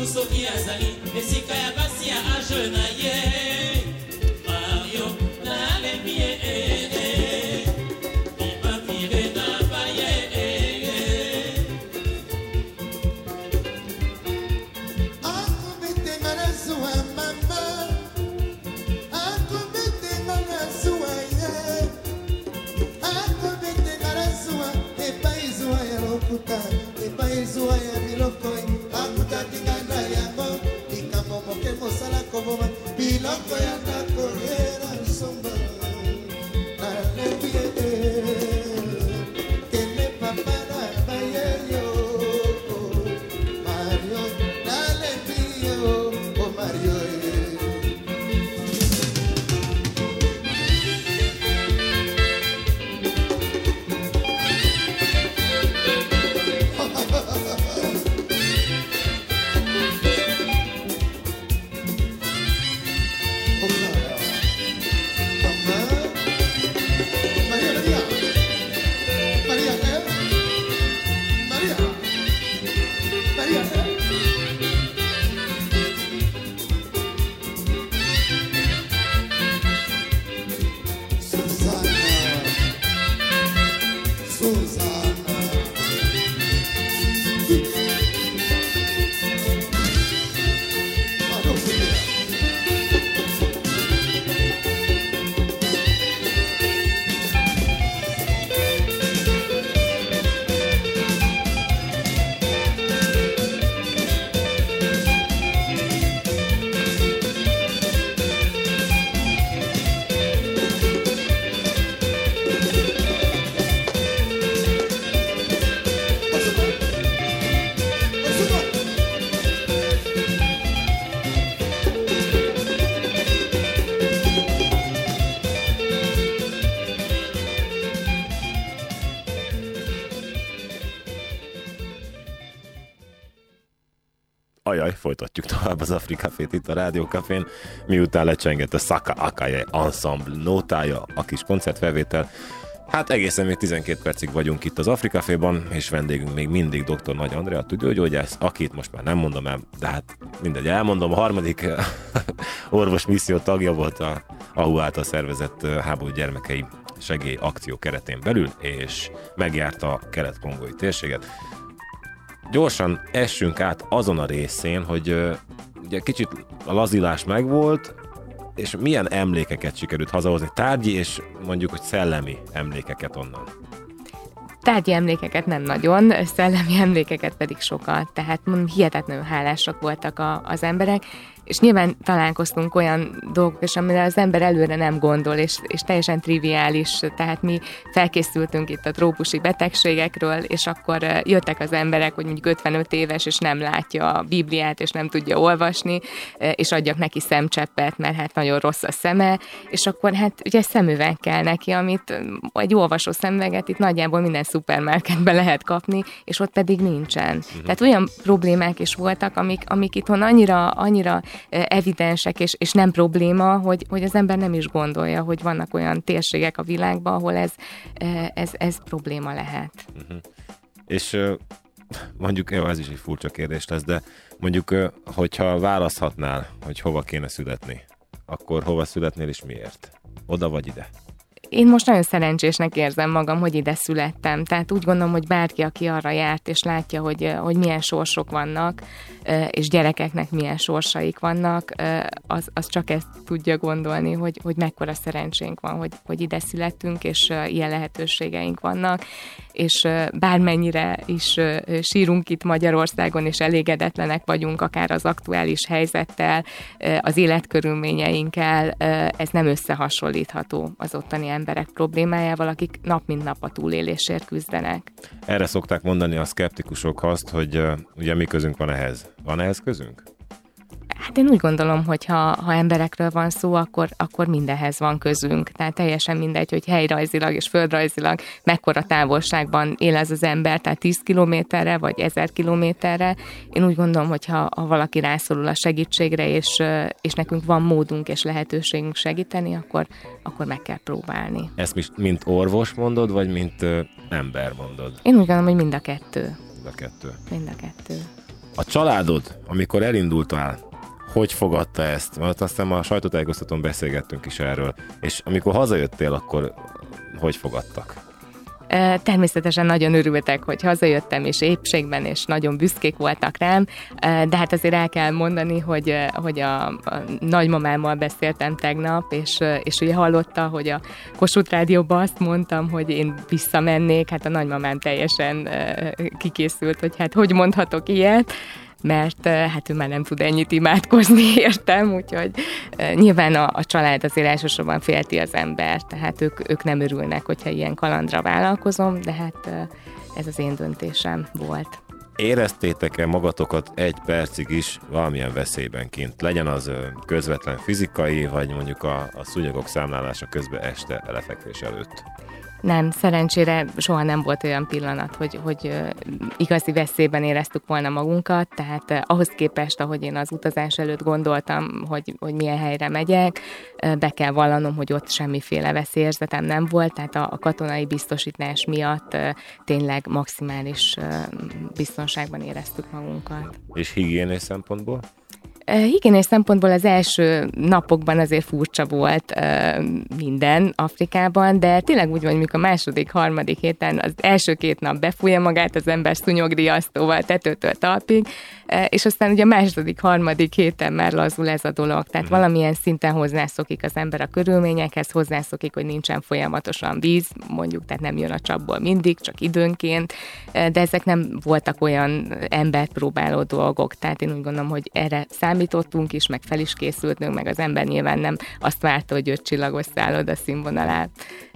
soki azali esika ya basi ya age na ye Mario nalembi ye imamire na baye akubetenga na zuwa mama akubetenga na zuwa ye akubetenga na zuwa epai zuwa ya lokuta epai zuwa ya biloko akutatingana yango likambo moke mosala koboma biloko ya ndako era nsomba nalembi ye kende papa na bayeyo Mario nalembi yo o Mario Ajaj, folytatjuk tovább az Afrikafét itt a Rádió Cafén, miután lecsengett a Saka Akaye Ensemble nótája, a kis koncertfelvétel. Hát egészen még 12 percig vagyunk itt az Afrikaféban, és vendégünk még mindig dr. Nagy Andrea, a tüdőgyógyász, akit most már nem mondom el, de hát mindegy, elmondom, a harmadik orvos misszió tagja volt a AHU által szervezett háború gyermekei segély akció keretén belül, és megjárta a kelet-kongói térséget. Gyorsan essünk át azon a részén, hogy ugye kicsit a lazulás megvolt, és milyen emlékeket sikerült hazahozni, tárgyi és mondjuk, hogy szellemi emlékeket onnan. Tárgyi emlékeket nem nagyon, szellemi emlékeket pedig sokat, tehát hihetetlenül hálásak voltak az emberek, és nyilván találkoztunk olyan dolgok is, amire az ember előre nem gondol, és teljesen triviális, tehát mi felkészültünk itt a trópusi betegségekről, és akkor jöttek az emberek, hogy mondjuk 55 éves, és nem látja a Bibliát, és nem tudja olvasni, és adjak neki szemcseppet, mert hát nagyon rossz a szeme, és akkor hát ugye szemüveg kell neki, amit egy olvasó szemüveget itt nagyjából minden szupermarketben lehet kapni, és ott pedig nincsen. Tehát olyan problémák is voltak, amik itthon annyira evidensek, és nem probléma, hogy az ember nem is gondolja, hogy vannak olyan térségek a világban, ahol ez probléma lehet. És mondjuk, ez is egy furcsa kérdés lesz, de mondjuk, hogyha választhatnál, hogy hova kéne születni, akkor hova születnél és miért? Oda vagy ide? Én most nagyon szerencsésnek érzem magam, hogy ide születtem. Tehát úgy gondolom, hogy bárki, aki arra járt, és látja, hogy milyen sorsok vannak, és gyerekeknek milyen sorsaik vannak, az csak ezt tudja gondolni, hogy mekkora szerencsénk van, hogy ide születtünk, és ilyen lehetőségeink vannak, és bármennyire is sírunk itt Magyarországon, és elégedetlenek vagyunk akár az aktuális helyzettel, az életkörülményeinkkel, ez nem összehasonlítható az ottani emberek problémájával, akik nap mint nap a túlélésért küzdenek. Erre szokták mondani a szkeptikusok azt, hogy ugye mi közünk van ehhez. Van ehhez közünk? Hát én úgy gondolom, hogy ha emberekről van szó, akkor mindenhez van közünk. Tehát teljesen mindegy, hogy helyrajzilag és földrajzilag mekkora távolságban él ez az ember, tehát 10 kilométerre vagy 1000 kilométerre. Én úgy gondolom, hogy ha valaki rászorul a segítségre, és nekünk van módunk és lehetőségünk segíteni, akkor meg kell próbálni. Ezt mint orvos mondod, vagy mint ember mondod? Én úgy gondolom, hogy mind a kettő. Mind a kettő. Mind a kettő. A családod, amikor elindultál, hogy fogadta ezt? Mert aztán a sajtótájékoztatón beszélgettünk is erről, és amikor hazajöttél, akkor hogy fogadtak? Természetesen nagyon örültek, hogy hazajöttem, és épségben, és nagyon büszkék voltak rám, de hát azért el kell mondani, hogy a nagymamámmal beszéltem tegnap, és ugye hallotta, hogy a Kossuth Rádióban azt mondtam, hogy én visszamennék, hát a nagymamám teljesen kikészült, hogy hát hogy mondhatok ilyet, mert hát ő már nem tud ennyit imádkozni, értem, úgyhogy nyilván a család azért elsősorban félti az ember, tehát ők nem örülnek, hogyha ilyen kalandra vállalkozom, de hát ez az én döntésem volt. Éreztétek-e magatokat egy percig is valamilyen veszélyben kint? Legyen az közvetlen fizikai, vagy mondjuk a szúnyogok számlálása közben este lefekvés előtt? Nem, szerencsére soha nem volt olyan pillanat, hogy igazi veszélyben éreztük volna magunkat, tehát ahhoz képest, ahogy én az utazás előtt gondoltam, hogy milyen helyre megyek, be kell vallanom, hogy ott semmiféle veszélyérzetem nem volt, tehát a katonai biztosítás miatt tényleg maximális biztonságban éreztük magunkat. És higiénés szempontból? Higiénés szempontból az első napokban azért furcsa volt minden Afrikában, de tényleg úgy van, hogy mikor a második, harmadik héten az első 2 nap befújja magát az ember szúnyogriasztóval tetőtől talpig, és aztán ugye a második, harmadik héten már lazul ez a dolog. Tehát valamilyen szinten hozzászokik az ember a körülményekhez, hozzászokik, hogy nincsen folyamatosan víz, mondjuk, tehát nem jön a csapból mindig, csak időnként, de ezek nem voltak olyan embert próbáló dolgok. Tehát én úgy gondolom, hogy erre számítottunk is, meg fel is készültünk, meg az ember nyilván nem azt várta, hogy 5 csillagos szálloda színvonalát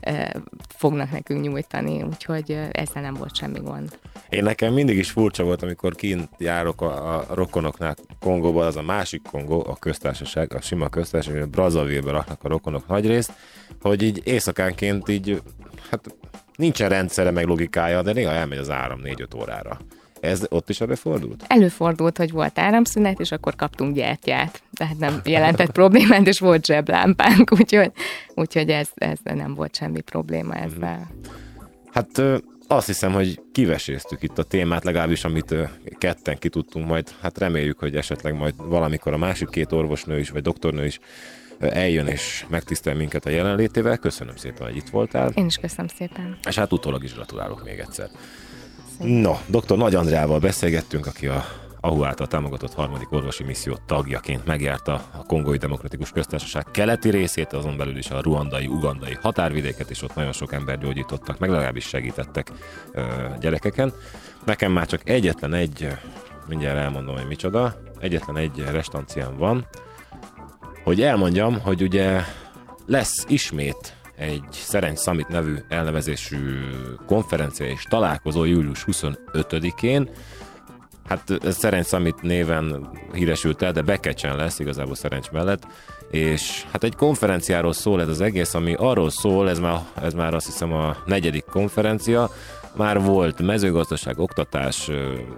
fognak nekünk nyújtani, úgyhogy ezzel nem volt semmi gond. Én nekem mindig is furcsa volt, amikor kint járok a rokonoknál Kongóban, az a másik Kongó, a köztársaság, a sima köztársaság, Brazzaville-be raknak a rokonok nagyrészt, hogy így éjszakánként így, hát nincsen rendszere meg logikája, de néha elmegy az áram 4-5 órára. Ez ott is előfordult? Előfordult, hogy volt áramszünet, és akkor kaptunk gyertyát. Tehát nem jelentett problémát, és volt zseblámpánk, úgyhogy ez nem volt semmi probléma ezzel. Hát azt hiszem, hogy kiveséztük itt a témát, legalábbis amit ketten ki tudtunk, majd hát reméljük, hogy esetleg majd valamikor a másik 2 orvosnő is, vagy doktornő is eljön és megtisztel minket a jelenlétével. Köszönöm szépen, hogy itt voltál. Én is köszönöm szépen. És hát utólag is gratulálok még egyszer. No, dr. Nagy Andrával beszélgettünk, aki a AHU által támogatott 3. orvosi misszió tagjaként megjárta a Kongói Demokratikus Köztársaság keleti részét, azon belül is a ruandai, ugandai határvidéket, és ott nagyon sok ember gyógyítottak, meg legalábbis segítettek gyerekeken. Nekem már csak egyetlen egy, mindjárt elmondom, hogy micsoda, egyetlen egy restanciám van, hogy elmondjam, hogy ugye lesz ismét egy Szerencs Summit nevű elnevezésű konferencia és találkozó július 25-én. Hát Szerencs Summit néven híresült el, de Bekecsen lesz igazából Szerencs mellett, és hát egy konferenciáról szól ez az egész, ami arról szól, ez már azt hiszem a 4. konferencia, már volt mezőgazdaság, oktatás,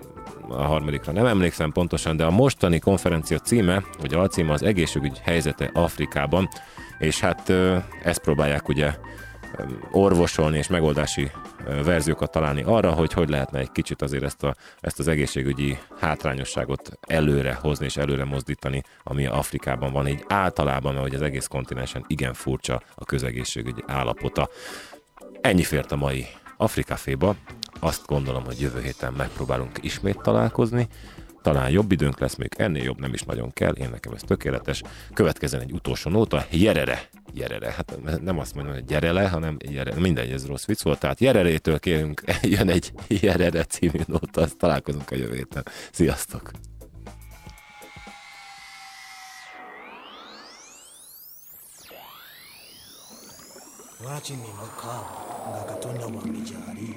a 3. nem emlékszem pontosan, de a mostani konferencia címe, vagy alcíme az egészségügy helyzete Afrikában, és hát ezt próbálják ugye orvosolni és megoldási verziókat találni arra, hogy lehetne egy kicsit azért ezt az egészségügyi hátrányosságot előre hozni és előre mozdítani, ami Afrikában van, így általában, mert az egész kontinensen igen furcsa a közegészségügyi állapota. Ennyi fért a mai Afrikaféba. Azt gondolom, hogy jövő héten megpróbálunk ismét találkozni. Talán jobb időnk lesz, még ennél jobb nem is nagyon kell, én nekem ez tökéletes. Következzen egy utolsó nóta, Jerere. Hát nem azt mondom, hogy gyerele, hanem Jerere. Mindegy, ez rossz vicc volt. Tehát Jererétől kérünk, jön egy Jerere című nóta, azt találkozunk a jövő héten. Sziasztok! Lwaki ninoka nga Katonda wange gy'ali?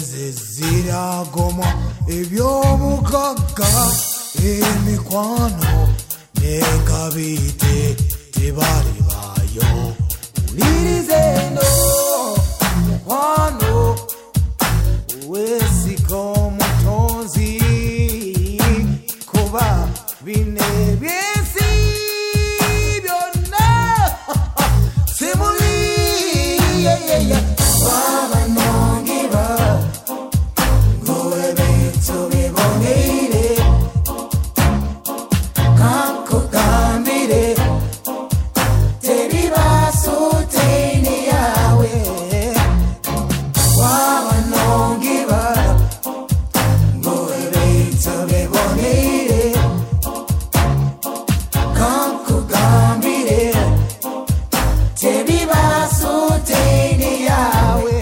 zezira goma ebyomugaga emikwano nekabite tebali bayo ulirizeno mukwano wesiko mutonzi kuba bine byesi byonna simuli waba nongiba ngowe bintu bibonire kankugambire teribasuteni yawe waba nongiba ngowe bintu bibonire kankugambire teribasuteni yawe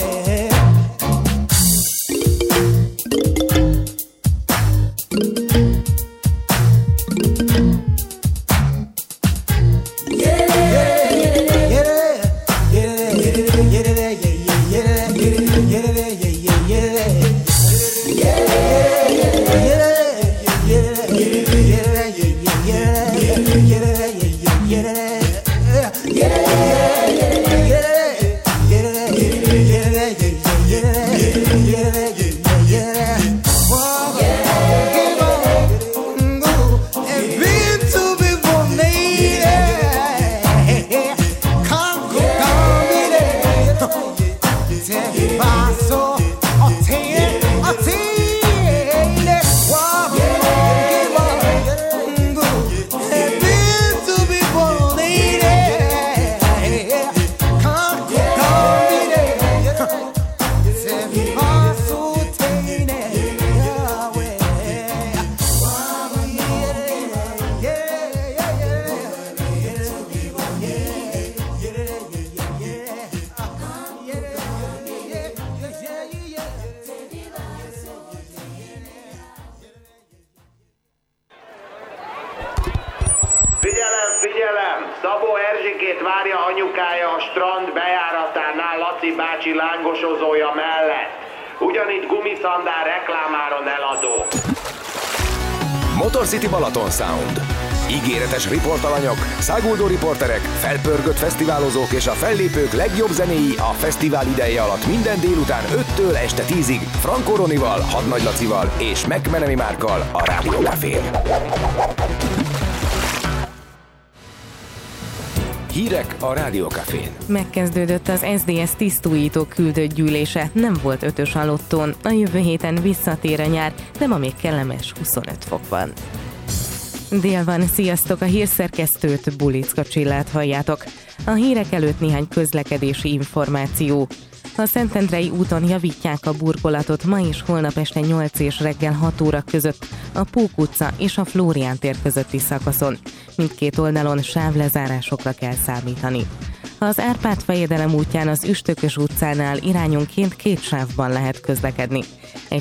Figyelem! Szabó Erzsikét várja anyukája a strand bejáratánál Laci bácsi lángosozója mellett. Ugyanígy gumiszandál reklámáron eladó. Motor City Balaton Sound. Ígéretes riportalanyok, száguldó riporterek, felpörgött fesztiválozók és a fellépők legjobb zenéi a fesztivál ideje alatt minden délután 5-től este 10-ig Frankó Ronival, Hadnagy Lacival és McMenemy Márkkal a Rádió Cafén. Hírek a Rádió Cafén. Megkezdődött az SZDSZ tisztújító küldött gyűlése, nem volt 5-ös a lottón. A jövő héten visszatér a nyár, de ma még kellemes 25 fok van. Dél van, sziasztok! A hírszerkesztőt, Bulicka Csillát halljátok. A hírek előtt néhány közlekedési információ. A Szentendrei úton javítják a burkolatot ma és holnap este 8 és reggel 6 óra között a Pók utca és a Flórián tér közötti szakaszon. Mindkét oldalon sávlezárásokra kell számítani. Az Árpád-fejedelem útján az Üstökös utcánál irányonként 2 sávban lehet közlekedni. Egy